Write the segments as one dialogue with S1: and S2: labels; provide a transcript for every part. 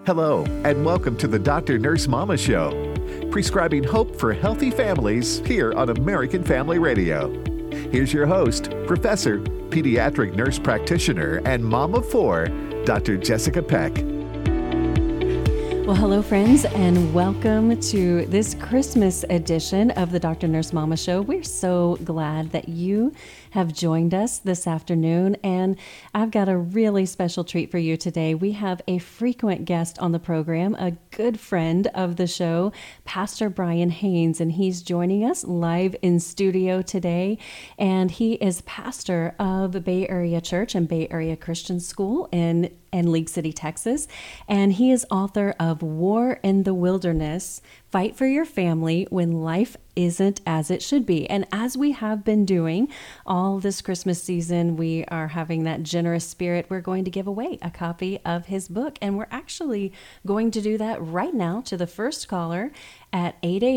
S1: Hello, and welcome to the Dr. Nurse Mama Show, prescribing hope for healthy families here on American Family Radio. Here's your host, Professor, Pediatric Nurse Practitioner, and Mom of Four, Dr. Jessica Peck.
S2: Well, hello, friends, and welcome to this Christmas edition of the Dr. Nurse Mama Show. We're so glad that you have joined us this afternoon, and I've got a really special treat for you today. We have a frequent guest on the program, a good friend of the show, Pastor Brian Haynes, and he's joining us live in studio today, and he is pastor of Bay Area Church and Bay Area Christian School in League City, Texas, and he is author of War in the Wilderness, Fight for Your Family When Life Isn't As It Should Be. And as we have been doing all this Christmas season, we are having that generous spirit. We're going to give away a copy of his book, and we're actually going to do that right now to the first caller at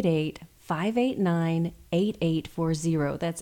S2: 888-589-8840. That's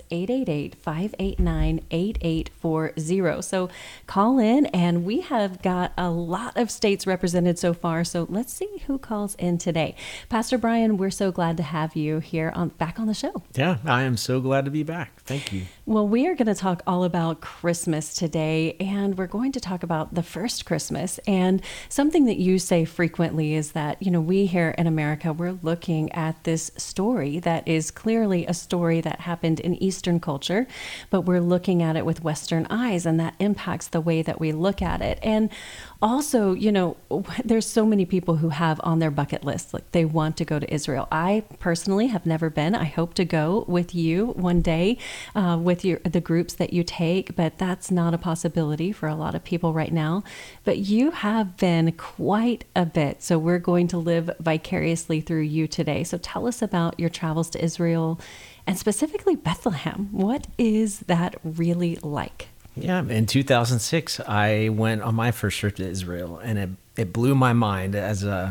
S2: 888-589-8840. So call in, and we have got a lot of states represented so far. So let's see who calls in today. Pastor Brian, we're so glad to have you here back on the show.
S3: Yeah, I am so glad to be back. Thank you.
S2: Well, we are going to talk all about Christmas today, and we're going to talk about the first Christmas. And something that you say frequently is that, we here in America, we're looking at this story that is clearly a story that happened in Eastern culture, but we're looking at it with Western eyes, and that impacts the way that we look at it. And also, there's so many people who have on their bucket list, like they want to go to Israel. I personally have never been. I hope to go with you one day with the groups that you take, but that's not a possibility for a lot of people right now. But you have been quite a bit, so we're going to live vicariously through you today. So tell us about your travels to Israel and specifically Bethlehem. What is that really like?
S3: Yeah, in 2006, I went on my first trip to Israel, and it blew my mind as a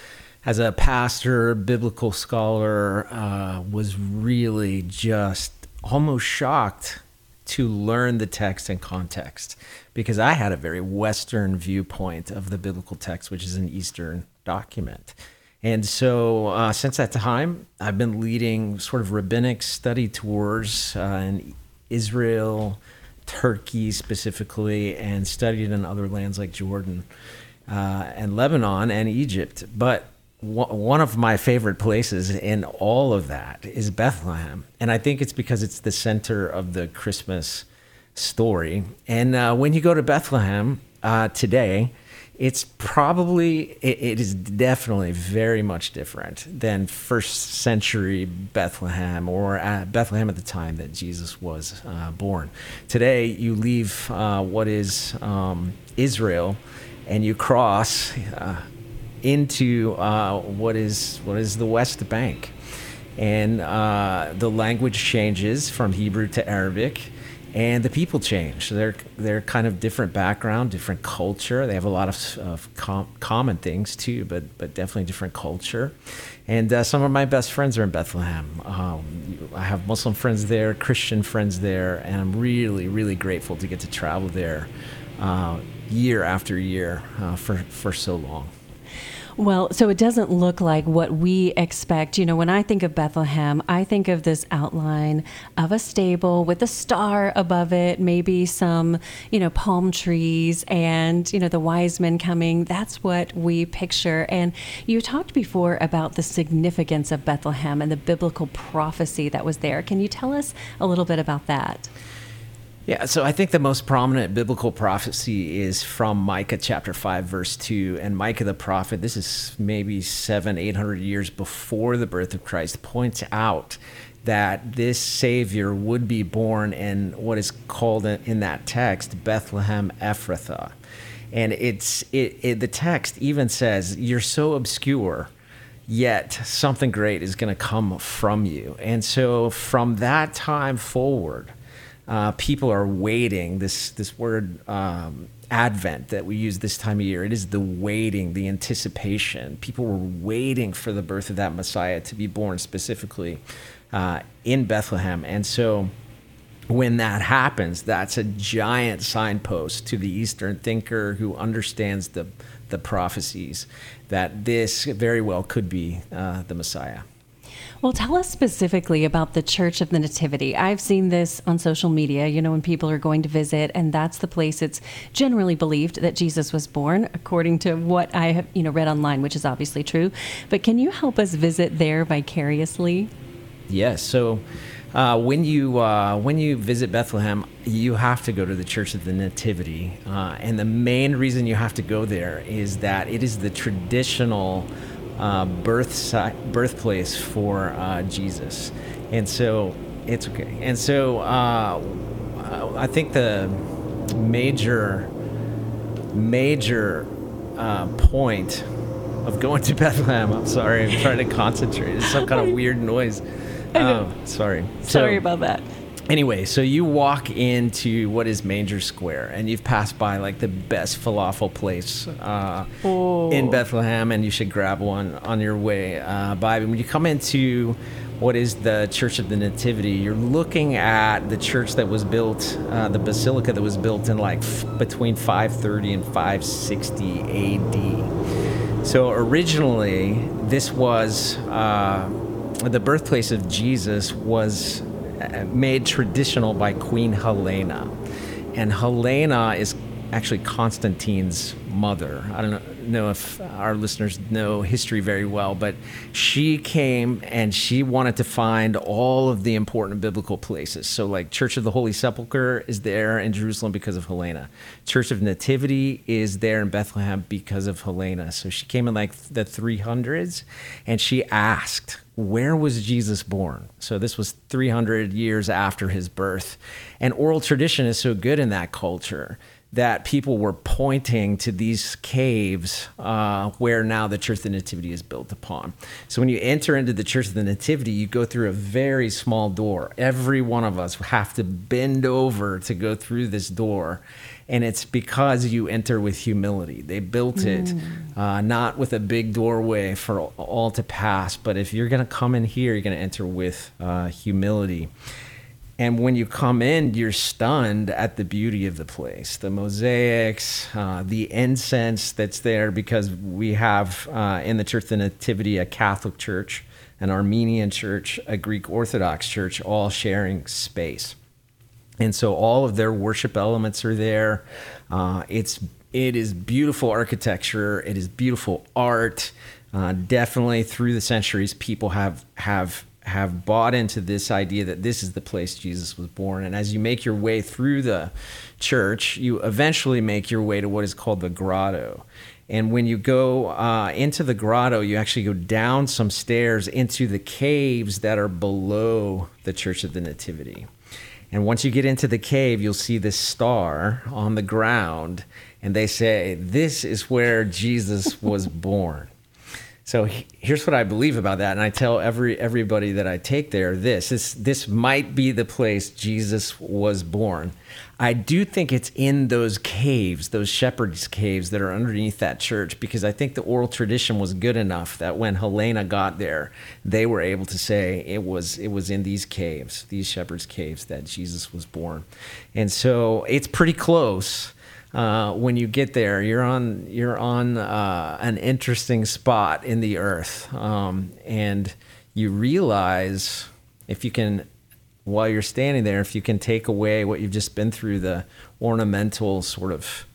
S3: pastor, biblical scholar, was really just almost shocked to learn the text and context, because I had a very Western viewpoint of the biblical text, which is an Eastern document. And so since that time, I've been leading sort of rabbinic study tours in Israel, Turkey specifically, and studied in other lands like Jordan and Lebanon and Egypt. But one of my favorite places in all of that is Bethlehem. And I think it's because it's the center of the Christmas story. And when you go to Bethlehem today, it is definitely very much different than first century Bethlehem or Bethlehem at the time that Jesus was born. Today, you leave what is Israel, and you cross into what is the West Bank, and the language changes from Hebrew to Arabic. And the people change. They're kind of different background, different culture. They have a lot of common things too, but definitely different culture. And some of my best friends are in Bethlehem. I have Muslim friends there, Christian friends there, and I'm really, really grateful to get to travel there year after year for so long.
S2: Well, so it doesn't look like what we expect. When I think of Bethlehem, I think of this outline of a stable with a star above it, maybe some, palm trees and, the wise men coming. That's what we picture. And you talked before about the significance of Bethlehem and the biblical prophecy that was there. Can you tell us a little bit about that?
S3: Yeah, so I think the most prominent biblical prophecy is from Micah chapter 5, verse 2. And Micah the prophet, this is maybe 700-800 years before the birth of Christ, points out that this Savior would be born in what is called in that text, Bethlehem Ephrathah. And the text even says, you're so obscure, yet something great is going to come from you. And so from that time forward, people are waiting. This word Advent that we use this time of year, it is the waiting, the anticipation. People were waiting for the birth of that Messiah to be born specifically in Bethlehem. And so when that happens, that's a giant signpost to the Eastern thinker who understands the the prophecies that this very well could be the Messiah.
S2: Well, tell us specifically about the Church of the Nativity. I've seen this on social media, when people are going to visit, and that's the place it's generally believed that Jesus was born, according to what I have, read online, which is obviously true. But can you help us visit there vicariously?
S3: Yes. So when you visit Bethlehem, you have to go to the Church of the Nativity. And the main reason you have to go there is that it is the traditional birthplace for Jesus. And so it's okay. And so I think the major point of going to Bethlehem, I'm sorry, I'm trying to concentrate. It's some kind of weird noise. Sorry
S2: about that.
S3: Anyway, so you walk into what is Manger Square, and you've passed by like the best falafel place in Bethlehem, and you should grab one on your way by. When you come into what is the Church of the Nativity, you're looking at the church that was built, the basilica that was built in between 530 and 560 AD. So originally, this was the birthplace of Jesus was made traditional by Queen Helena. And Helena is actually Constantine's mother. I don't know if our listeners know history very well, but she came and she wanted to find all of the important biblical places. So like Church of the Holy Sepulchre is there in Jerusalem because of Helena. Church of Nativity is there in Bethlehem because of Helena. So she came in like the 300s and she asked, where was Jesus born? So this was 300 years after his birth. And oral tradition is so good in that culture that people were pointing to these caves where now the Church of the Nativity is built upon. So when you enter into the Church of the Nativity, you go through a very small door. Every one of us have to bend over to go through this door. And it's because you enter with humility. They built it not with a big doorway for all to pass, but if you're going to come in here, you're going to enter with humility. And when you come in, you're stunned at the beauty of the place, the mosaics, the incense that's there, because we have in the Church of the Nativity a Catholic church, an Armenian church, a Greek Orthodox church, all sharing space. And so all of their worship elements are there. It is beautiful architecture. It is beautiful art. Definitely through the centuries, people have bought into this idea that this is the place Jesus was born. And as you make your way through the church, you eventually make your way to what is called the grotto. And when you go into the grotto, you actually go down some stairs into the caves that are below the Church of the Nativity. And once you get into the cave, you'll see this star on the ground, and they say, this is where Jesus was born. So here's what I believe about that, and I tell everybody that I take there this might be the place Jesus was born. I do think it's in those caves, those shepherds' caves that are underneath that church, because I think the oral tradition was good enough that when Helena got there, they were able to say it was in these caves, these shepherds' caves, that Jesus was born. And so it's pretty close. When you get there, you're on an interesting spot in the earth, and you realize while you're standing there, if you can take away what you've just been through, the ornamental sort of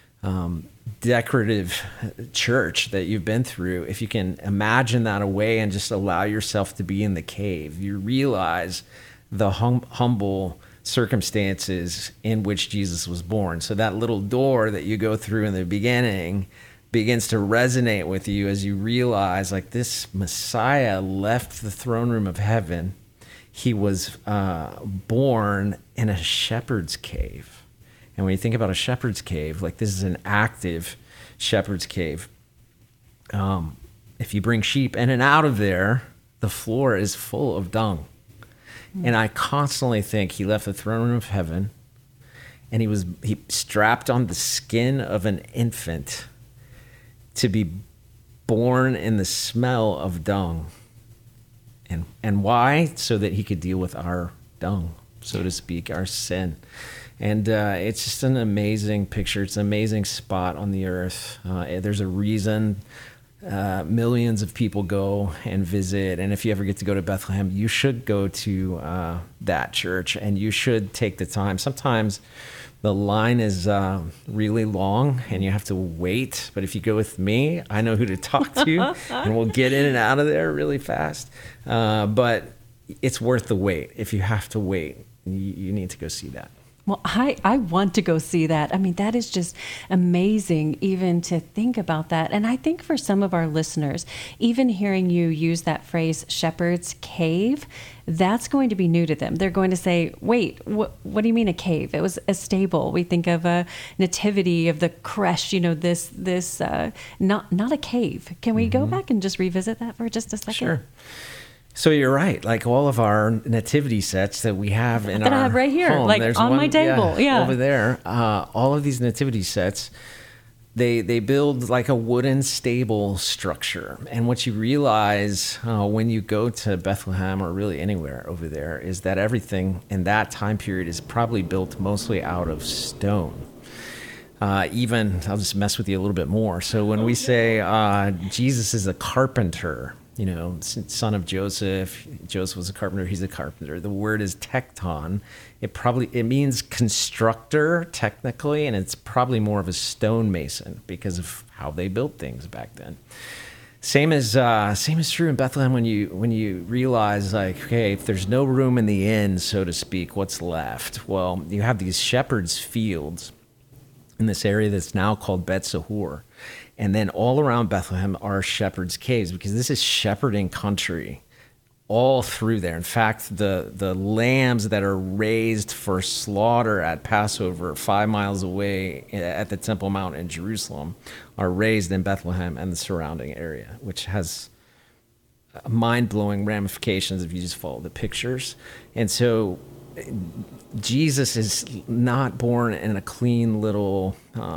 S3: decorative church that you've been through, if you can imagine that away and just allow yourself to be in the cave, you realize the humble circumstances in which Jesus was born. So that little door that you go through in the beginning begins to resonate with you as you realize, like, this Messiah left the throne room of heaven. He was born in a shepherd's cave. And when you think about a shepherd's cave, like, this is an active shepherd's cave. If you bring sheep in and out of there, the floor is full of dung. And I constantly think he left the throne room of heaven, and he strapped on the skin of an infant to be born in the smell of dung. And why? So that he could deal with our dung, so to speak, our sin. And it's just an amazing picture. It's an amazing spot on the earth. There's a reason millions of people go and visit. And if you ever get to go to Bethlehem, you should go to that church, and you should take the time. Sometimes the line is really long and you have to wait. But if you go with me, I know who to talk to and we'll get in and out of there really fast. But it's worth the wait. If you have to wait, you need to go see that.
S2: Well, I want to go see that. I mean, that is just amazing even to think about that. And I think for some of our listeners, even hearing you use that phrase, shepherd's cave, that's going to be new to them. They're going to say, wait, what do you mean a cave? It was a stable. We think of a nativity of the creche, not a cave. Can we go back and just revisit that for just a second?
S3: Sure. So you're right. Like all of our nativity sets that we have in
S2: that
S3: our
S2: I have right here,
S3: home,
S2: like
S3: there's
S2: on
S3: one,
S2: my table, yeah.
S3: over there. All of these nativity sets, they build like a wooden stable structure. And what you realize when you go to Bethlehem or really anywhere over there is that everything in that time period is probably built mostly out of stone. Even, I'll just mess with you a little bit more. So when we say Jesus is a carpenter, son of Joseph. Joseph was a carpenter. He's a carpenter. The word is tekton. It means constructor technically, and it's probably more of a stonemason because of how they built things back then. Same is true in Bethlehem when you realize, like, okay, if there's no room in the inn, so to speak, what's left? Well, you have these shepherds' fields in this area that's now called Bet Sahur. And then all around Bethlehem are shepherds' caves, because this is shepherding country all through there. In fact, the lambs that are raised for slaughter at Passover 5 miles away at the Temple Mount in Jerusalem are raised in Bethlehem and the surrounding area, which has mind-blowing ramifications if you just follow the pictures. And so Jesus is not born in a clean little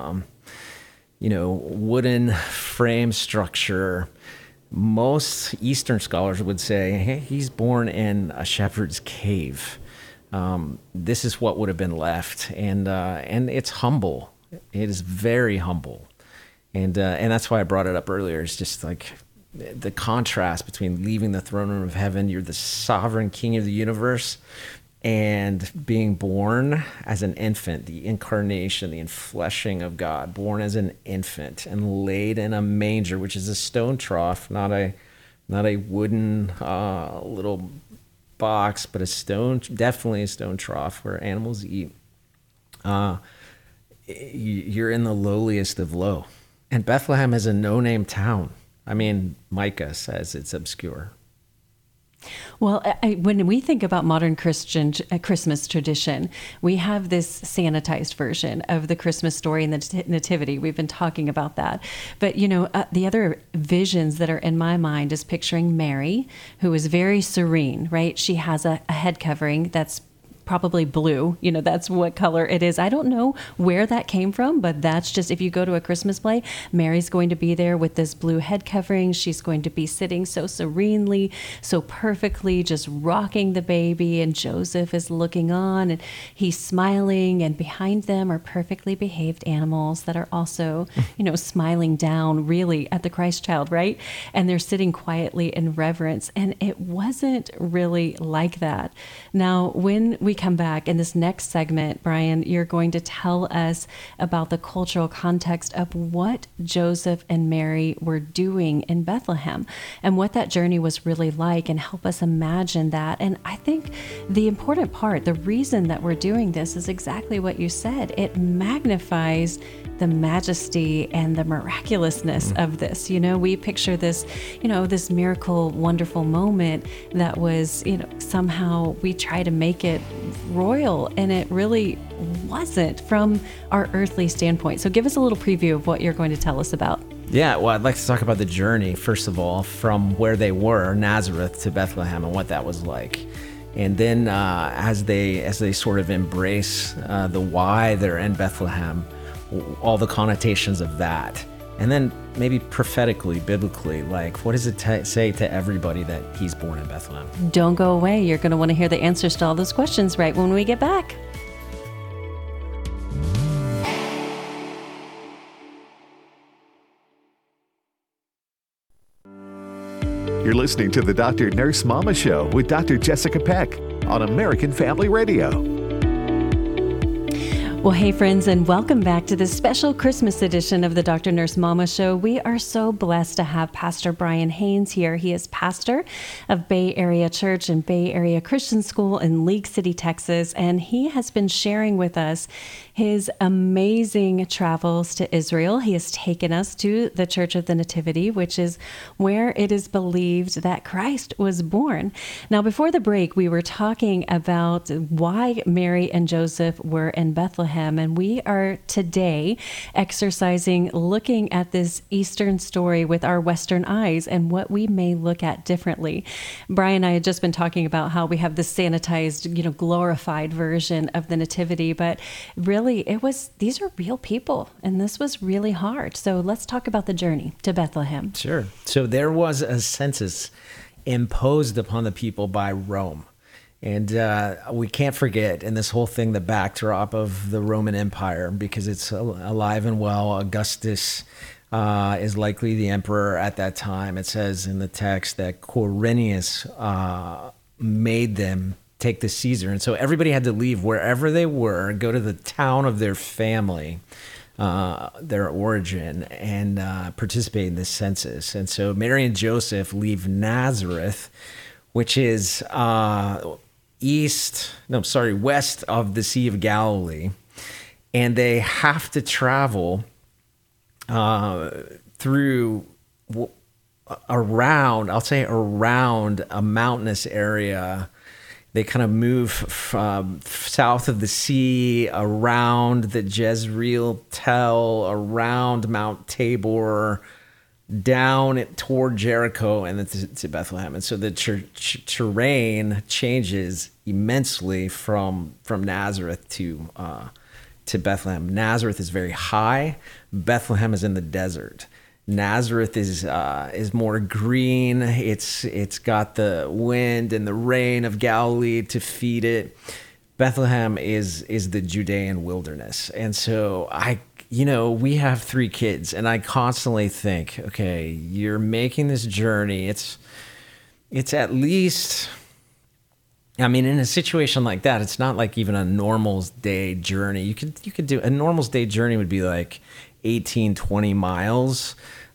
S3: wooden frame structure. Most Eastern scholars would say, hey, he's born in a shepherd's cave. This is what would have been left, and it's humble. It is very humble, and that's why I brought it up earlier. It's just like the contrast between leaving the throne room of heaven, you're the sovereign king of the universe, and being born as an infant, the incarnation, the enfleshing of God, born as an infant and laid in a manger, which is a stone trough, not a wooden little box, but definitely a stone trough where animals eat. You're in the lowliest of low. And Bethlehem is a no-name town. I mean, Micah says it's obscure.
S2: Well, when we think about modern Christian Christmas tradition, we have this sanitized version of the Christmas story and the nativity. We've been talking about that. But, the other visions that are in my mind is picturing Mary, who is very serene, right? She has a head covering that's probably blue. That's what color it is. I don't know where that came from, but that's just, if you go to a Christmas play, Mary's going to be there with this blue head covering. She's going to be sitting so serenely, so perfectly, just rocking the baby. And Joseph is looking on and he's smiling. And behind them are perfectly behaved animals that are also, smiling down really at the Christ child, right? And they're sitting quietly in reverence. And it wasn't really like that. Now, when we come back in this next segment, Brian, you're going to tell us about the cultural context of what Joseph and Mary were doing in Bethlehem and what that journey was really like, and help us imagine that. And I think the important part, the reason that we're doing this is exactly what you said. It magnifies the majesty and the miraculousness of this. We picture this, this miracle, wonderful moment that was, somehow we try to make it royal, and it really wasn't from our earthly standpoint. So give us a little preview of what you're going to tell us about.
S3: Yeah, well, I'd like to talk about the journey, first of all, from where they were, Nazareth, to Bethlehem, and what that was like. And then as they sort of embrace the why they're in Bethlehem, all the connotations of that. And then maybe prophetically, biblically, like, what does it say to everybody that he's born in Bethlehem?
S2: Don't go away. You're going to want to hear the answers to all those questions right when we get back.
S1: You're listening to the Dr. Nurse Mama Show with Dr. Jessica Peck on American Family Radio.
S2: Well, hey, friends, and welcome back to this special Christmas edition of the Dr. Nurse Mama Show. We are so blessed to have Pastor Brian Haynes here. He is pastor of Bay Area Church and Bay Area Christian School in League City, Texas, and he has been sharing with us his amazing travels to Israel. He has taken us to the Church of the Nativity, which is where it is believed that Christ was born. Now, before the break, we were talking about why Mary and Joseph were in Bethlehem, and we are today exercising looking at this Eastern story with our Western eyes and what we may look at differently. Brian and I had just been talking about how we have this sanitized, glorified version of the Nativity, but really these are real people, and this was really hard. So let's talk about the journey to Bethlehem.
S3: Sure. So there was a census imposed upon the people by Rome. And we can't forget in this whole thing the backdrop of the Roman Empire, because it's alive and well. Augustus is likely the emperor at that time. It says in the text that Quirinius made them take the Caesar. And so everybody had to leave wherever they were, go to the town of their family, their origin, and participate in this census. And so Mary and Joseph leave Nazareth, which is west of the Sea of Galilee, and they have to travel around a mountainous area. They kind of move from south of the sea, around the Jezreel Tell, around Mount Tabor, down toward Jericho, and then to Bethlehem. And so the terrain changes immensely from Nazareth to Bethlehem. Nazareth is very high. Bethlehem is in the desert. Nazareth is more green. It's got the wind and the rain of Galilee to feed it. Bethlehem is the Judean wilderness. And so we have 3 kids, and I constantly think, okay, you're making this journey. It's at least, in a situation like that, it's not like even a normal day journey. You could do a normal day journey would be like 18, 20 miles.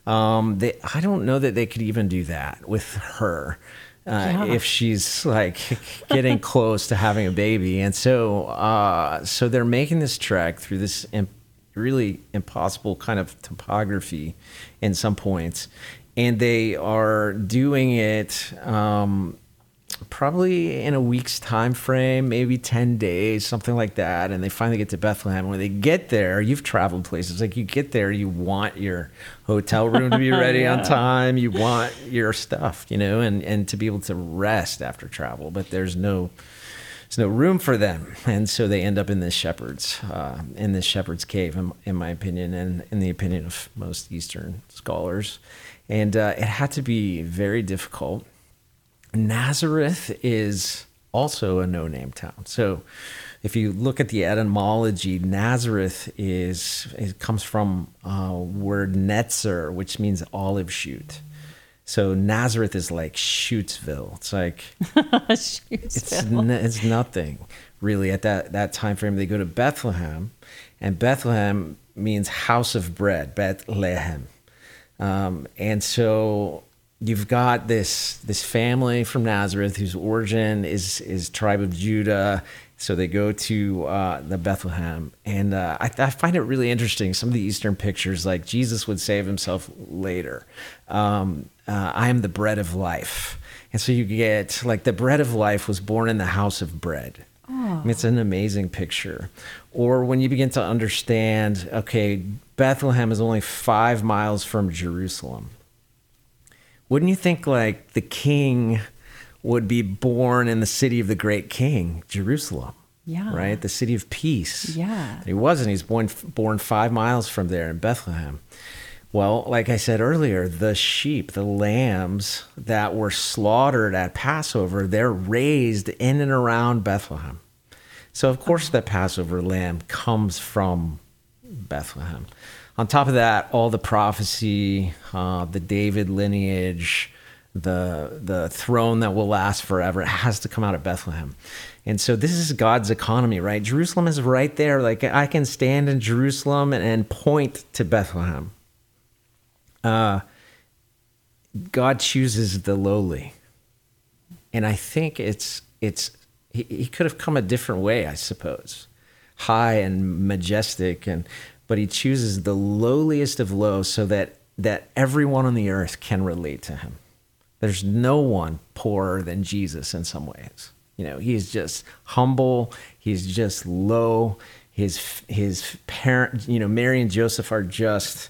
S3: I don't know that they could even do that with her if she's like getting close to having a baby. And so they're making this trek through this really impossible kind of topography in some points. And they are doing it probably in a week's time frame, maybe 10 days, something like that. And they finally get to Bethlehem. When they get there, you've traveled places. Like you get there, you want your hotel room to be ready on time. You want your stuff, and to be able to rest after travel. But there's no room for them. And so they end up in this shepherd's cave, in my opinion, and in the opinion of most Eastern scholars. And it had to be very difficult. Nazareth is also a no-name town. So if you look at the etymology, Nazareth it comes from word netzer, which means olive shoot. So Nazareth is like Shootsville. It's like it's nothing really at that time frame. They go to Bethlehem, and Bethlehem means house of bread, Bethlehem, and so you've got this family from Nazareth whose origin is tribe of Judah. So they go to the Bethlehem, and I find it really interesting. Some of the Eastern pictures, like Jesus would say of himself later, I am the bread of life. And so you get, like, the bread of life was born in the house of bread. Oh. It's an amazing picture. Or when you begin to understand, okay, Bethlehem is only 5 miles from Jerusalem. Wouldn't you think, like, the king would be born in the city of the great king, Jerusalem? Yeah. Right? The city of peace.
S2: Yeah.
S3: He wasn't. He's born 5 miles from there in Bethlehem. Well, like I said earlier, the sheep, the lambs that were slaughtered at Passover, they're raised in and around Bethlehem. So, of course, the Passover lamb comes from Bethlehem. On top of that, all the prophecy, the David lineage, the throne that will last forever. It has to come out of Bethlehem. And so this is God's economy, right? Jerusalem is right there. Like I can stand in Jerusalem and point to Bethlehem. God chooses the lowly. And I think he could have come a different way, I suppose. High and majestic, but he chooses the lowliest of low so that everyone on the earth can relate to him. There's no one poorer than Jesus in some ways. He's just humble. He's just low. His parents, Mary and Joseph are just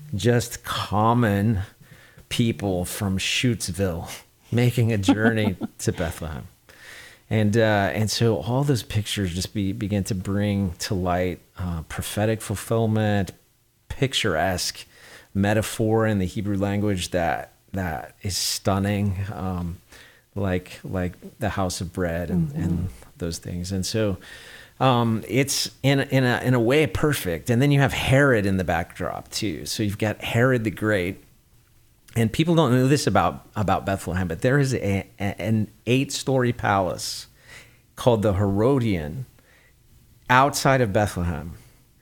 S3: common people from Shootsville making a journey to Bethlehem. And so all those pictures just begin to bring to light prophetic fulfillment, picturesque metaphor in the Hebrew language that is stunning, like the house of bread and those things. And so it's in a way perfect. And then you have Herod in the backdrop too. So you've got Herod the Great. And people don't know this about Bethlehem, but there is an 8-story palace called the Herodian outside of Bethlehem.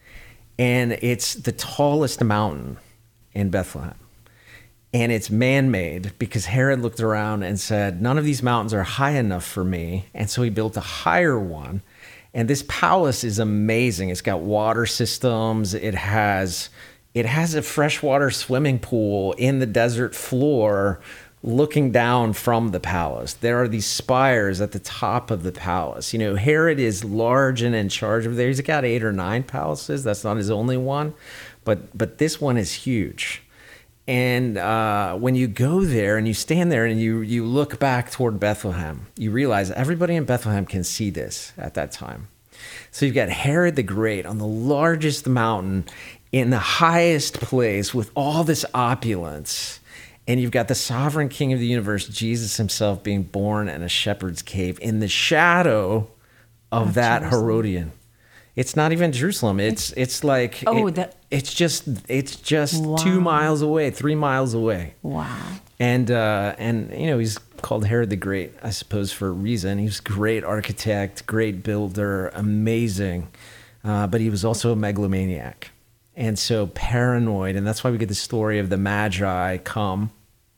S3: And it's the tallest mountain in Bethlehem. And it's man-made because Herod looked around and said, none of these mountains are high enough for me. And so he built a higher one. And this palace is amazing. It's got water systems. It has a freshwater swimming pool in the desert floor looking down from the palace. There are these spires at the top of the palace. Herod is large and in charge of there. He's got 8 or 9 palaces. That's not his only one. But this one is huge. And when you go there and you stand there and you look back toward Bethlehem, you realize everybody in Bethlehem can see this at that time. So you've got Herod the Great on the largest mountain in the highest place with all this opulence. And you've got the sovereign king of the universe, Jesus himself, being born in a shepherd's cave in the shadow of that Jerusalem. Herodian. It's not even Jerusalem. It's like it's just wow. 2 miles away, 3 miles away.
S2: Wow.
S3: And he's called Herod the Great, I suppose, for a reason. He was a great architect, great builder, amazing. But he was also a megalomaniac. And so paranoid, and that's why we get the story of the Magi come,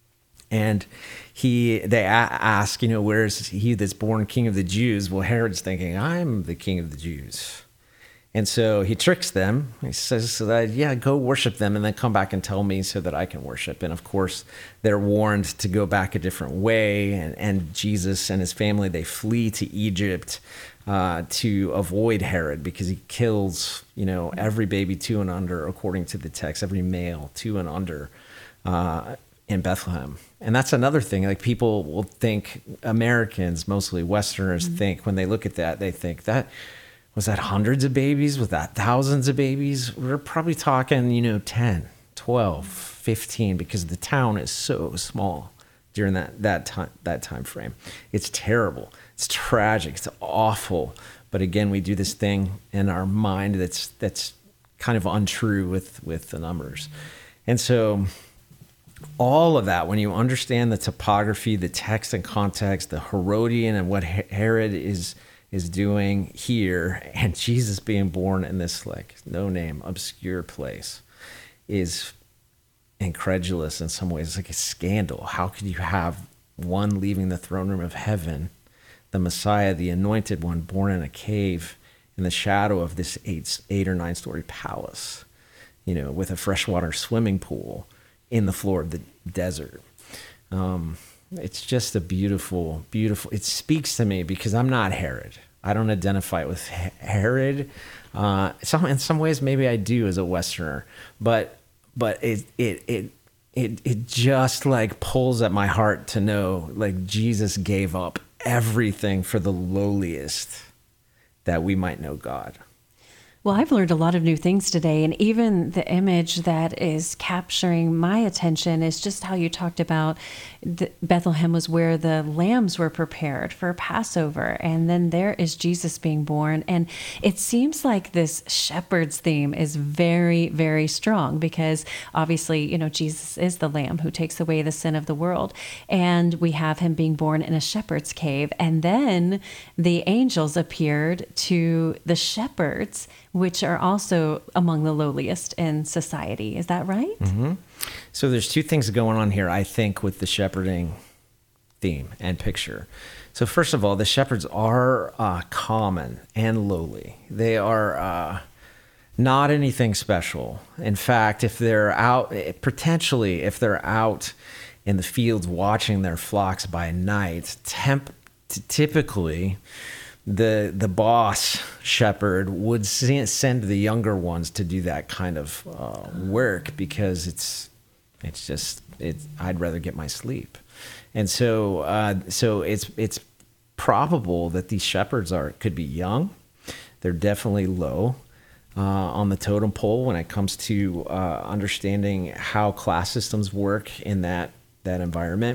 S3: and they ask, where is he that's born king of the Jews? Well, Herod's thinking, I'm the king of the Jews. And so he tricks them. He says, go worship them and then come back and tell me so that I can worship. And of course, they're warned to go back a different way. And Jesus and his family, they flee to Egypt to avoid Herod because he kills, every baby 2 and under, according to the text, every male 2 and under in Bethlehem. And that's another thing. Like people will think, Americans, mostly Westerners, think when they look at that, they think that, was that hundreds of babies? Was that thousands of babies? We're probably talking, 10, 12, 15, because the town is so small during that time frame. It's terrible. It's tragic. It's awful. But again, we do this thing in our mind that's kind of untrue with the numbers. And so all of that, when you understand the topography, the text and context, the Herodian and what Herod is doing here, and Jesus being born in this no-name, obscure place, is incredulous in some ways. It's like a scandal. How could you have one leaving the throne room of heaven, the Messiah, the anointed one, born in a cave in the shadow of this 8 or 9 story palace, with a freshwater swimming pool in the floor of the desert? It's just a beautiful, beautiful, it speaks to me because I'm not Herod. I don't identify with Herod. In some ways, maybe I do as a Westerner, but it just pulls at my heart to know Jesus gave up everything for the lowliest that we might know God.
S2: Well, I've learned a lot of new things today, and even the image that is capturing my attention is just how you talked about Bethlehem was where the lambs were prepared for Passover, and then there is Jesus being born. And it seems like this shepherd's theme is very, very strong because obviously, Jesus is the lamb who takes away the sin of the world, and we have him being born in a shepherd's cave. And then the angels appeared to the shepherds, which are also among the lowliest in society. Is that right?
S3: Mm-hmm. So there's two things going on here, I think, with the shepherding theme and picture. So first of all, the shepherds are common and lowly. They are not anything special. In fact, if they're out, potentially, if they're out in the fields watching their flocks by night, typically the boss shepherd would send the younger ones to do that kind of work because I'd rather get my sleep. And so it's probable that these shepherds could be young. They're definitely low on the totem pole when it comes to understanding how class systems work in that environment.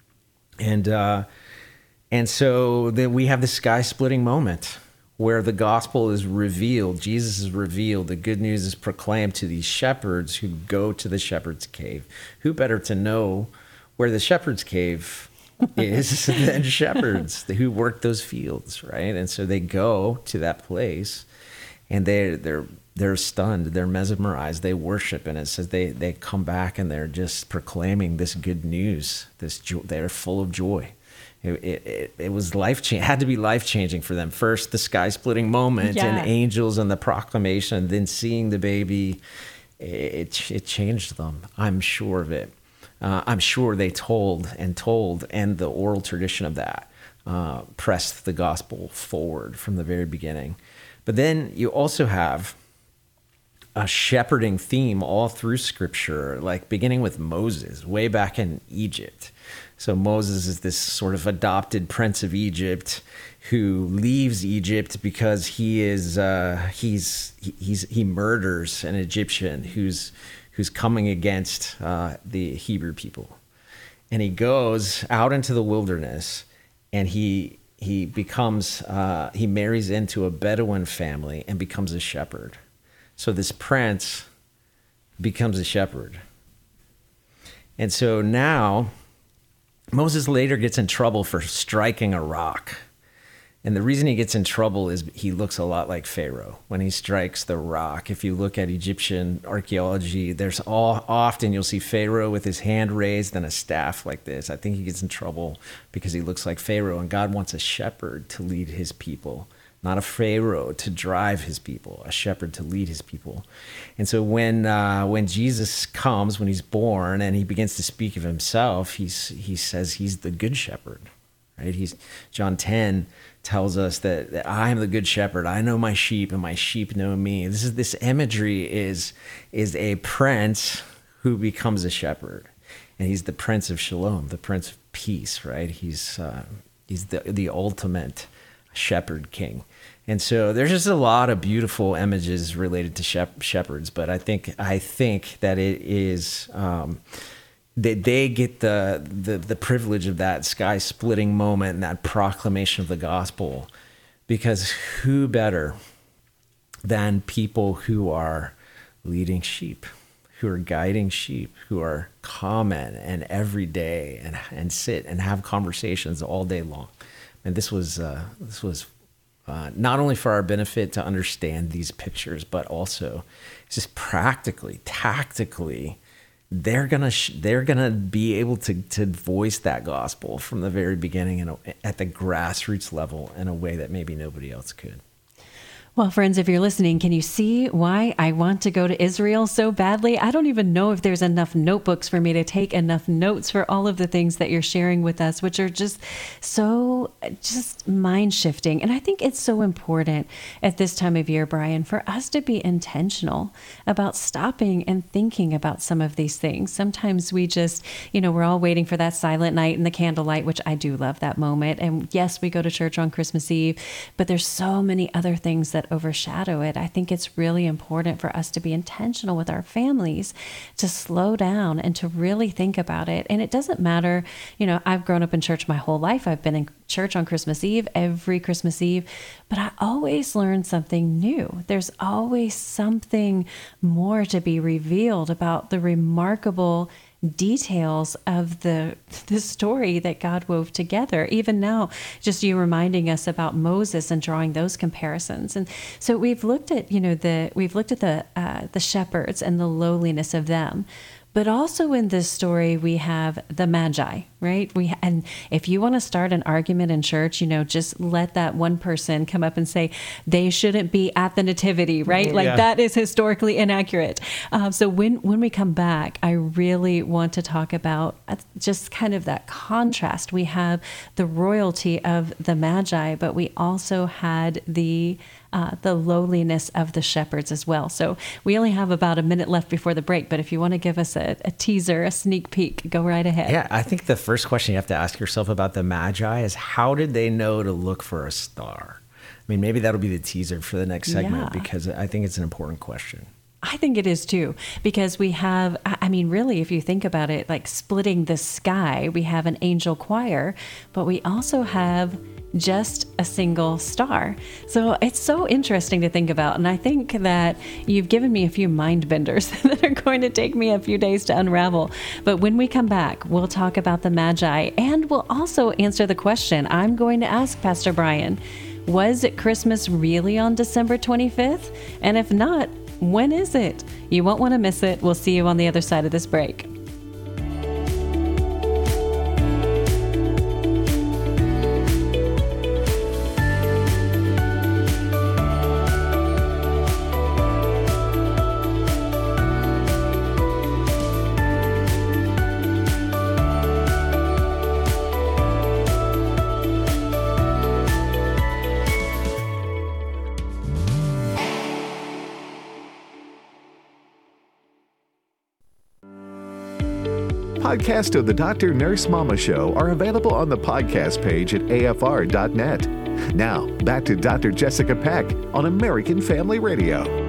S3: And so then we have the sky-splitting moment where the gospel is revealed, Jesus is revealed, the good news is proclaimed to these shepherds who go to the shepherd's cave. Who better to know where the shepherd's cave is than shepherds who work those fields, right? And so they go to that place, and they're stunned, they're mesmerized, they worship, and it says they come back and they're just proclaiming this good news, this joy. They're full of joy. It was life-changing, had to be life-changing for them. First, the sky-splitting moment,
S2: yeah,
S3: and angels and the proclamation, then seeing the baby, it changed them. I'm sure of it. I'm sure they told, and the oral tradition of that pressed the gospel forward from the very beginning. But then you also have a shepherding theme all through Scripture, like beginning with Moses, way back in Egypt. So Moses is this sort of adopted prince of Egypt who leaves Egypt because he murders an Egyptian who's coming against the Hebrew people, and he goes out into the wilderness, and he marries into a Bedouin family and becomes a shepherd. So this prince becomes a shepherd, and so now Moses later gets in trouble for striking a rock. And the reason he gets in trouble is he looks a lot like Pharaoh when he strikes the rock. If you look at Egyptian archaeology, often you'll see Pharaoh with his hand raised and a staff like this. I think he gets in trouble because he looks like Pharaoh, and God wants a shepherd to lead his people, not a Pharaoh to drive his people, a shepherd to lead his people. And so when Jesus comes, when he's born, and he begins to speak of himself, he says he's the good shepherd, right? John 10 tells us that I am the good shepherd. I know my sheep, and my sheep know me. This imagery is a prince who becomes a shepherd, and he's the Prince of Shalom, the Prince of Peace, right? He's the ultimate shepherd king. And so there's just a lot of beautiful images related to shepherds, but I think that it is that they get the privilege of that sky-splitting moment and that proclamation of the gospel, because who better than people who are leading sheep, who are guiding sheep, who are common and everyday and sit and have conversations all day long. And this was not only for our benefit to understand these pictures, but also just practically, tactically, they're gonna be able to voice that gospel from the very beginning at the grassroots level in a way that maybe nobody else could.
S2: Well, friends, if you're listening, can you see why I want to go to Israel so badly? I don't even know if there's enough notebooks for me to take enough notes for all of the things that you're sharing with us, which are just mind-shifting. And I think it's so important at this time of year, Brian, for us to be intentional about stopping and thinking about some of these things. Sometimes we just, we're all waiting for that silent night and the candlelight, which I do love that moment. And yes, we go to church on Christmas Eve, but there's so many other things that that overshadow it. I think it's really important for us to be intentional with our families, to slow down and to really think about it. And it doesn't matter, I've grown up in church my whole life. I've been in church on Christmas Eve, every Christmas Eve, but I always learn something new. There's always something more to be revealed about the remarkable details of the story that God wove together. Even now, just you reminding us about Moses and drawing those comparisons. And so we've looked at, the shepherds and the lowliness of them. But also in this story, we have the Magi, right? And if you want to start an argument in church, just let that one person come up and say they shouldn't be at the nativity, right? Like that is historically inaccurate. So when we come back, I really want to talk about just kind of that contrast. We have the royalty of the Magi, but we also had the lowliness of the shepherds as well. So we only have about a minute left before the break, but if you want to give us a teaser, a sneak peek, go right ahead.
S3: Yeah, I think the first question you have to ask yourself about the Magi is, how did they know to look for a star? I mean, maybe that'll be the teaser for the next segment, because I think it's an important question.
S2: I think it is too, because we have, really, if you think about it, like splitting the sky, we have an angel choir, but we also have just a single star. So it's so interesting to think about. And I think that you've given me a few mind benders that are going to take me a few days to unravel. But when we come back, we'll talk about the Magi, and we'll also answer the question I'm going to ask Pastor Brian. Was Christmas really on December 25th? And if not, when is it? You won't want to miss it. We'll see you on the other side of this break.
S1: Podcasts of the Dr. Nurse Mama Show are available on the podcast page at afr.net. Now, back to Dr. Jessica Peck on American Family Radio.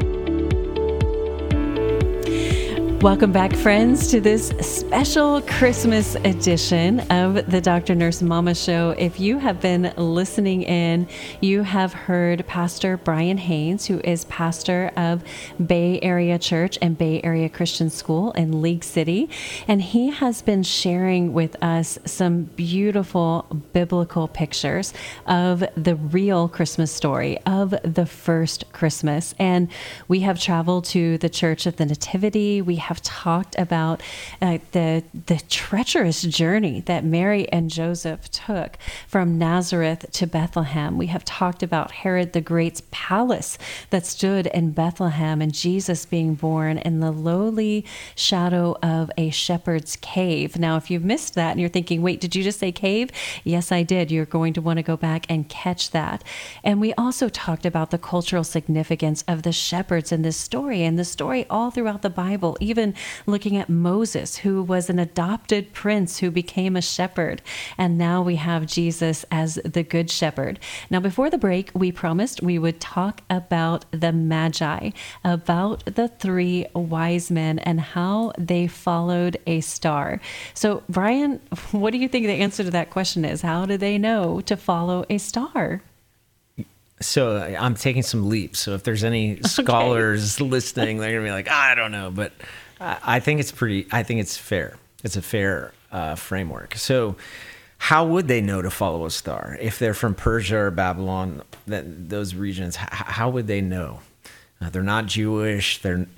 S2: Welcome back, friends, to this special Christmas edition of the Dr. Nurse Mama Show. If you have been listening in, you have heard Pastor Brian Haynes, who is pastor of Bay Area Church and Bay Area Christian School in League City. And he has been sharing with us some beautiful biblical pictures of the real Christmas story, of the first Christmas. And we have traveled to the Church of the Nativity. We have talked about the treacherous journey that Mary and Joseph took from Nazareth to Bethlehem. We have talked about Herod the Great's palace that stood in Bethlehem and Jesus being born in the lowly shadow of a shepherd's cave. Now, if you've missed that and you're thinking, wait, did you just say cave? Yes, I did. You're going to want to go back and catch that. And we also talked about the cultural significance of the shepherds in this story, and the story all throughout the Bible, even looking at Moses, who was an adopted prince who became a shepherd. And now we have Jesus as the good shepherd. Now, before the break, we promised we would talk about the Magi, about the three wise men and how they followed a star. So, Brian, what do you think the answer to that question is? How do they know to follow a star?
S3: So I'm taking some leaps. So if there's any scholars listening, they're going to be like, I don't know. But I think it's fair. It's a fair framework. So how would they know to follow a star? If they're from Persia or Babylon, those regions, how would they know? They're not Jewish.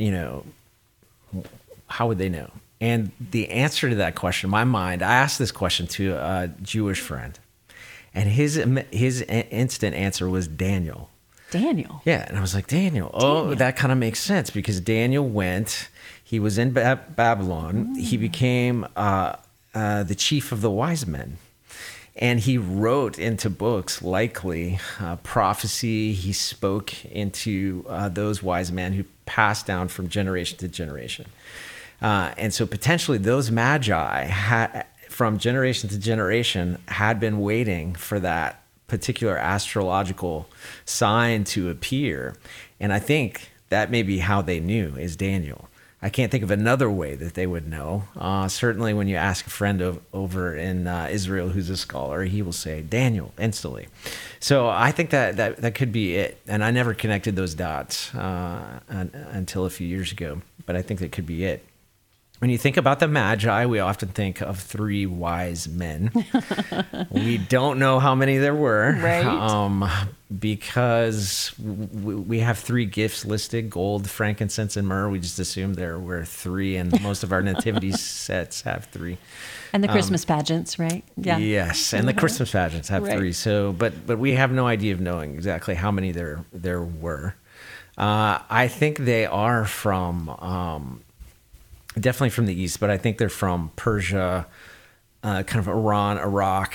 S3: How would they know? And the answer to that question, in my mind, I asked this question to a Jewish friend, and his instant answer was Daniel.
S2: Daniel? Yeah,
S3: and I was like, Daniel. Oh, that kind of makes sense, because Daniel went, he was in Babylon. He became the chief of the wise men. And he wrote into books, likely prophecy. He spoke into those wise men who passed down from generation to generation. And so potentially those magi from generation to generation had been waiting for that particular astrological sign to appear. And I think that may be how they knew, is Daniel. I can't think of another way that they would know. Certainly when you ask a friend over in Israel who's a scholar, he will say Daniel instantly. So I think that could be it. And I never connected those dots until a few years ago, but I think that could be it. When you think about the Magi, we often think of 3 wise men. We don't know how many there were,
S2: right?
S3: Because we have 3 gifts listed: gold, frankincense, and myrrh. We just assume there were 3, and most of our nativity sets have 3.
S2: And the Christmas pageants, right? Yeah.
S3: Yes, and the Christmas pageants have 3. So, but we have no idea of knowing exactly how many there were. I think they are from. Definitely from the east, but I think they're from Persia, kind of Iran, Iraq,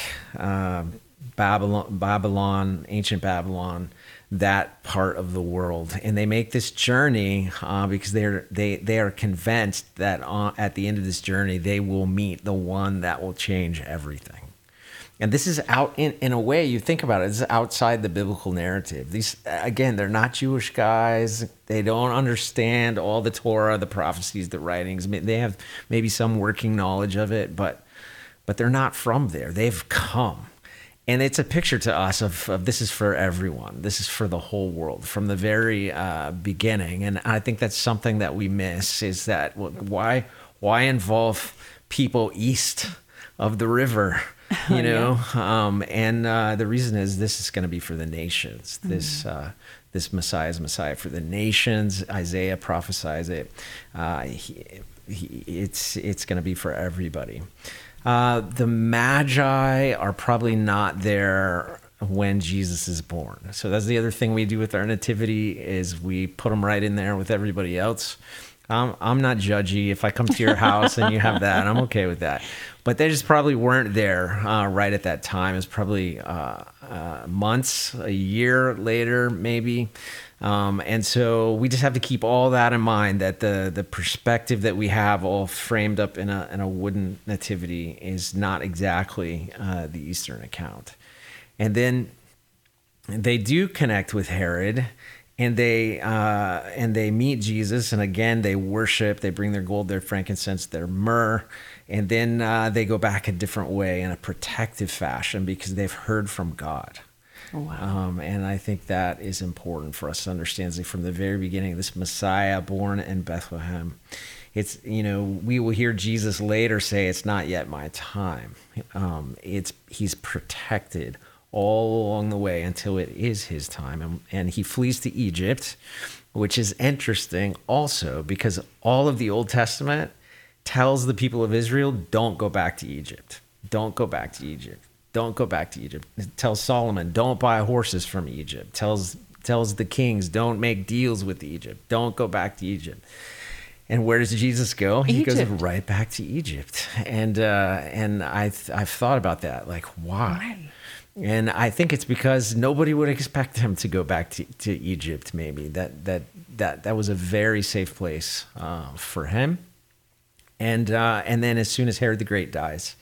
S3: Babylon, ancient Babylon, that part of the world. And they make this journey because they are convinced that at the end of this journey, they will meet the one that will change everything. And this is out in a way, you think about it, it's outside the biblical narrative. These, again, they're not Jewish guys. They don't understand all the Torah, the prophecies, the writings. They have maybe some working knowledge of it, but they're not from there. They've come. And it's a picture to us of this is for everyone. This is for the whole world from the very beginning. And I think that's something that we miss, is that why involve people east of the river? You know, and the reason is this is going to be for the nations. This Messiah is Messiah for the nations. Isaiah prophesies it. It's going to be for everybody. The Magi are probably not there when Jesus is born. So that's the other thing we do with our nativity, is we put them right in there with everybody else. I'm not judgy. If I come to your house and you have that, I'm okay with that. But they just probably weren't there right at that time. It was probably months, a year later, maybe. And so we just have to keep all that in mind, that the perspective that we have all framed up in a wooden nativity is not exactly the Eastern account. And then they do connect with Herod. And they meet Jesus, and again they worship. They bring their gold, their frankincense, their myrrh, and then they go back a different way in a protective fashion because they've heard from God. Wow. And I think that is important for us to understand from the very beginning. This Messiah born in Bethlehem, it's, we will hear Jesus later say, "It's not yet my time." He's protected all along the way until it is his time. And he flees to Egypt, which is interesting also because all of the Old Testament tells the people of Israel, don't go back to Egypt. Don't go back to Egypt. Don't go back to Egypt. It tells Solomon, don't buy horses from Egypt. Tells the kings, don't make deals with Egypt. Don't go back to Egypt. And where does Jesus go? He goes right back to Egypt. And I've thought about that, like, why? And I think it's because nobody would expect him to go back to Egypt. Maybe that was a very safe place for him. And then as soon as Herod the Great dies,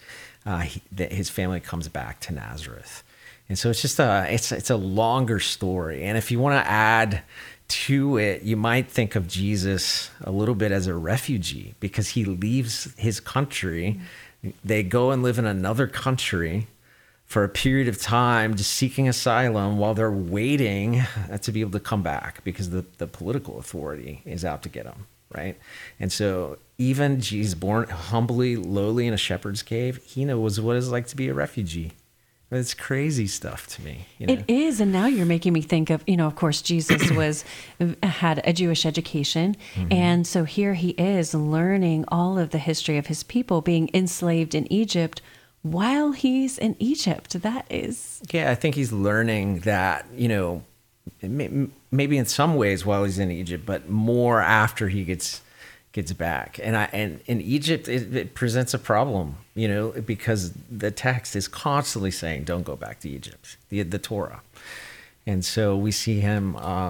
S3: his family comes back to Nazareth. And so it's just it's a longer story. And if you want to add to it, you might think of Jesus a little bit as a refugee because he leaves his country. They go and live in another country for a period of time, just seeking asylum while they're waiting to be able to come back because the political authority is out to get them, right? And so even Jesus, born humbly, lowly in a shepherd's cave, he knows what it's like to be a refugee. It's crazy stuff to me.
S2: It is, and now you're making me think of, of course, Jesus had a Jewish education, and so here he is learning all of the history of his people being enslaved in Egypt while he's in Egypt. That is...
S3: Yeah, I think he's learning that, maybe in some ways while he's in Egypt, but more after he gets back. And in Egypt, it presents a problem, because the text is constantly saying, don't go back to Egypt, the Torah. And so we see him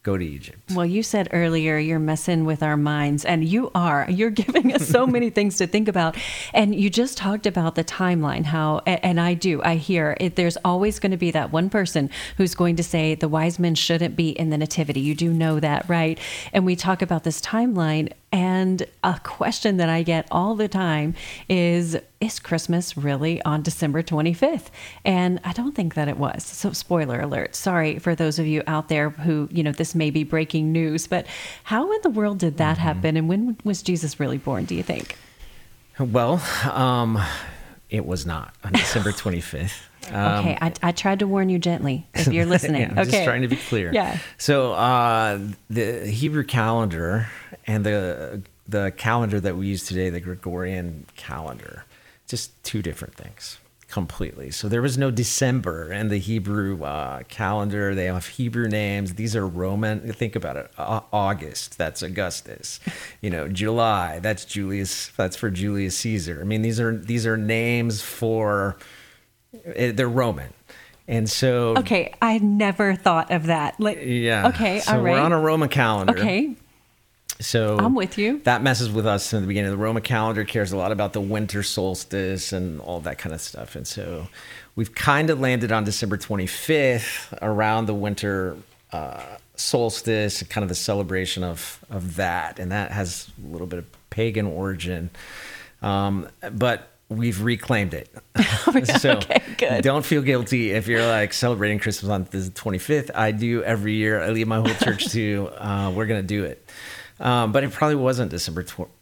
S3: go to Egypt.
S2: Well, you said earlier you're messing with our minds, and you are. You're giving us so many things to think about. And you just talked about the timeline, how, and I hear it, there's always going to be that one person who's going to say the wise men shouldn't be in the nativity. You do know that, right? And we talk about this timeline, and a question that I get all the time is Christmas really on December 25th? And I don't think that it was. So spoiler alert. Sorry for those of you out there who, this may be breaking news, but how in the world did that happen? And when was Jesus really born, do you think?
S3: Well, it was not on December 25th.
S2: Okay, I tried to warn you gently if you're listening.
S3: Yeah, I'm just trying to be clear.
S2: Yeah.
S3: So the Hebrew calendar and the calendar that we use today, the Gregorian calendar, just two different things completely. So there was no December in the Hebrew calendar. They have Hebrew names. These are Roman. Think about it. August, that's Augustus. July, that's Julius. That's for Julius Caesar. I mean, these are names for. They're Roman. And so...
S2: Okay, I never thought of that.
S3: Yeah.
S2: Okay,
S3: so
S2: all right.
S3: We're on a Roman calendar.
S2: Okay.
S3: So...
S2: I'm with you.
S3: That messes with us in the beginning. The Roman calendar cares a lot about the winter solstice and all that kind of stuff. And so we've kind of landed on December 25th around the winter solstice, kind of the celebration of that. And that has a little bit of pagan origin. But... we've reclaimed it. So
S2: okay, good.
S3: Don't feel guilty if you're celebrating Christmas on the 25th. I do every year. I lead my whole church to, we're going to do it. But it probably wasn't December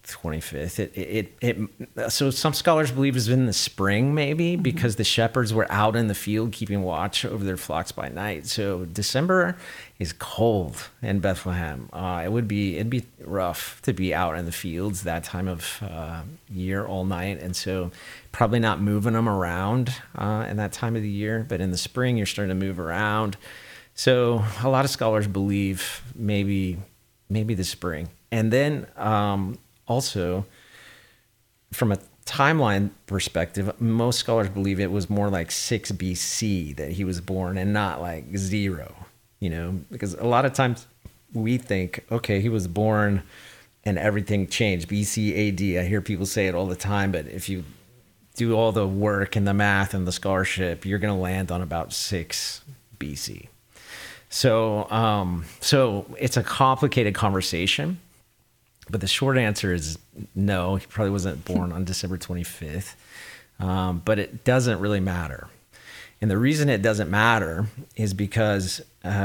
S3: 25th. So some scholars believe it was in the spring, maybe, because the shepherds were out in the field keeping watch over their flocks by night. So December is cold in Bethlehem. It'd be rough to be out in the fields that time of year all night. And so probably not moving them around in that time of the year. But in the spring, you're starting to move around. So a lot of scholars believe maybe the spring. And then also from a timeline perspective, most scholars believe it was more like 6 BC that he was born and not like 0, because a lot of times we think, okay, he was born and everything changed, BC, AD. I hear people say it all the time, but if you do all the work and the math and the scholarship, you're going to land on about 6 BC. So it's a complicated conversation, but the short answer is no, he probably wasn't born on December 25th, but it doesn't really matter. And the reason it doesn't matter is because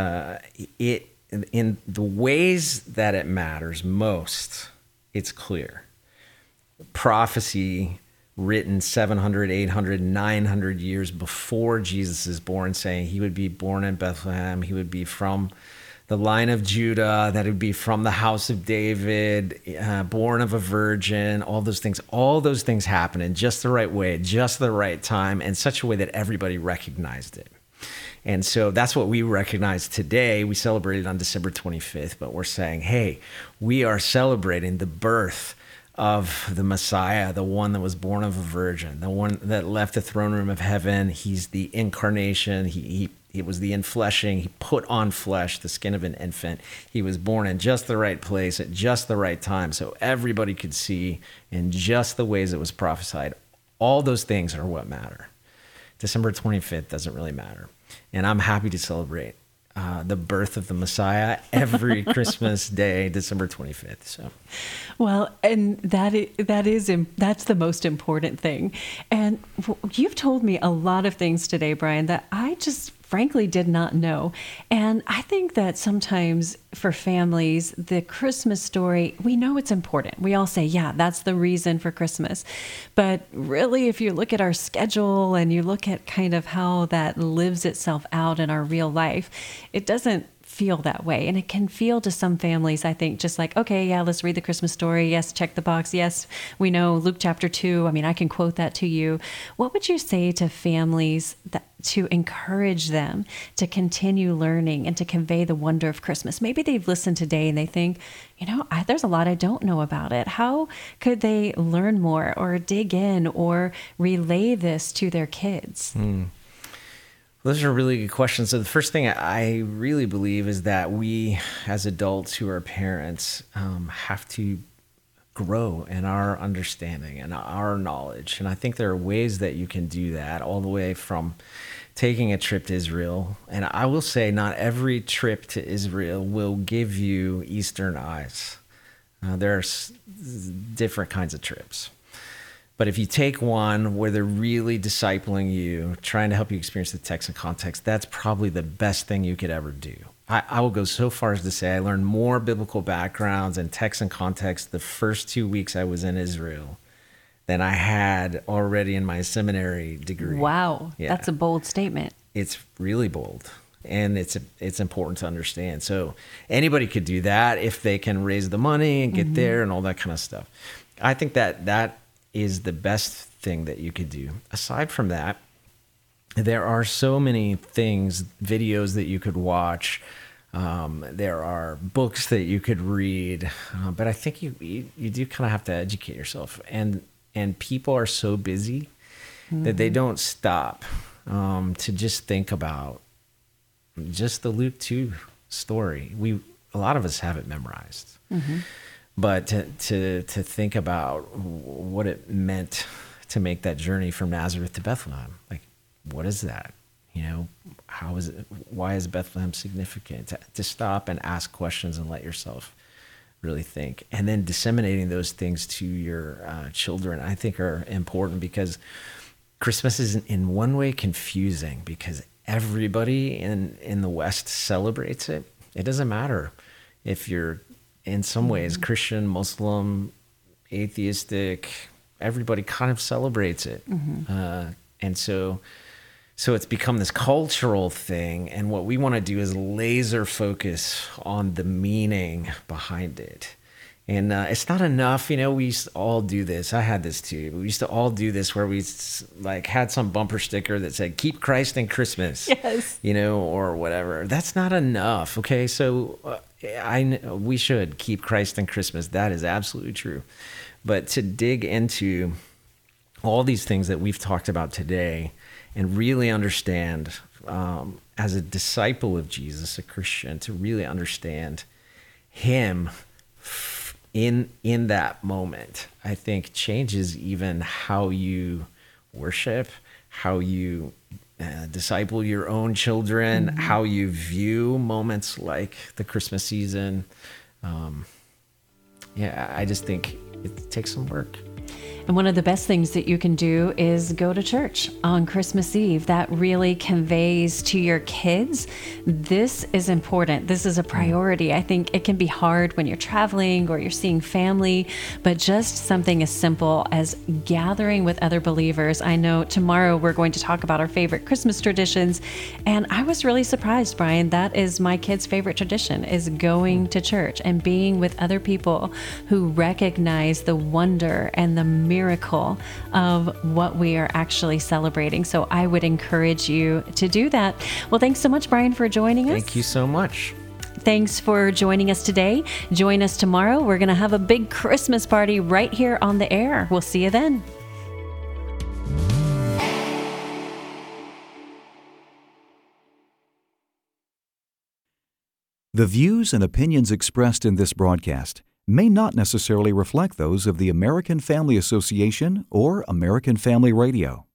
S3: in the ways that it matters most, it's clear. Prophecy written 700, 800, 900 years before Jesus is born, saying he would be born in Bethlehem, he would be from the line of Judah, that it would be from the house of David, born of a virgin, all those things happened in just the right way, just the right time, in such a way that everybody recognized it. And so that's what we recognize today. We celebrated on December 25th, but we're saying, hey, we are celebrating the birth of the Messiah, the one that was born of a virgin, the one that left the throne room of heaven. He's the incarnation. He was the infleshing. He put on flesh, the skin of an infant. He was born in just the right place at just the right time, so everybody could see in just the ways it was prophesied. All those things are what matter. December 25th doesn't really matter. And I'm happy to celebrate the birth of the Messiah every Christmas day, December 25th. So,
S2: well, and that's the most important thing. And you've told me a lot of things today, Brian, that I just frankly did not know. And I think that sometimes for families, the Christmas story, we know it's important. We all say, yeah, that's the reason for Christmas. But really, if you look at our schedule and you look at kind of how that lives itself out in our real life, it doesn't feel that way. And it can feel to some families, I think, just like, okay, yeah, let's read the Christmas story. Yes, check the box. Yes, we know Luke chapter 2. I mean, I can quote that to you. What would you say to families to encourage them to continue learning and to convey the wonder of Christmas? Maybe they've listened today and they think, there's a lot I don't know about it. How could they learn more or dig in or relay this to their kids?
S3: Those are really good questions. So the first thing I really believe is that we, as adults who are parents, have to grow in our understanding and our knowledge. And I think there are ways that you can do that, all the way from taking a trip to Israel. And I will say not every trip to Israel will give you Eastern eyes. There's different kinds of trips. But if you take one where they're really discipling you, trying to help you experience the text and context, that's probably the best thing you could ever do. I will go so far as to say I learned more biblical backgrounds and text and context the first 2 weeks I was in Israel than I had already in my seminary degree.
S2: Wow,
S3: Yeah.
S2: That's a bold statement.
S3: It's really bold, and it's important to understand. So anybody could do that if they can raise the money and get there and all that kind of stuff. I think that is the best thing that you could do. Aside from that, there are so many things, videos that you could watch. There are books that you could read, but I think you do kind of have to educate yourself. And people are so busy that they don't stop to just think about just the Luke 2 story. A lot of us have it memorized. But to think about what it meant to make that journey from Nazareth to Bethlehem, like, what is that? How is it? Why is Bethlehem significant? To stop and ask questions and let yourself really think, and then disseminating those things to your children, I think are important, because Christmas is in one way confusing because everybody in the West celebrates it. It doesn't matter if you're in some ways Christian, Muslim, atheistic, everybody kind of celebrates it. And so it's become this cultural thing, and what we want to do is laser focus on the meaning behind it. And it's not enough, we used to all do this. I had this too. We used to all do this where we had some bumper sticker that said, "Keep Christ in Christmas."
S2: Yes.
S3: Or whatever. That's not enough. Okay. So we should keep Christ in Christmas. That is absolutely true. But to dig into all these things that we've talked about today and really understand, as a disciple of Jesus, a Christian, to really understand him in that moment, I think changes even how you worship, how you disciple your own children, how you view moments like the Christmas season. I just think it takes some work.
S2: And one of the best things that you can do is go to church on Christmas Eve. That really conveys to your kids, this is important. This is a priority. I think it can be hard when you're traveling or you're seeing family, but just something as simple as gathering with other believers. I know tomorrow we're going to talk about our favorite Christmas traditions, and I was really surprised, Brian. That is my kids' favorite tradition, is going to church and being with other people who recognize the wonder and the miracle of what we are actually celebrating. So I would encourage you to do that. Well, thanks so much, Brian, for joining us.
S3: Thank you so much.
S2: Thanks for joining us today. Join us tomorrow. We're going to have a big Christmas party right here on the air. We'll see you then.
S4: The views and opinions expressed in this broadcast may not necessarily reflect those of the American Family Association or American Family Radio.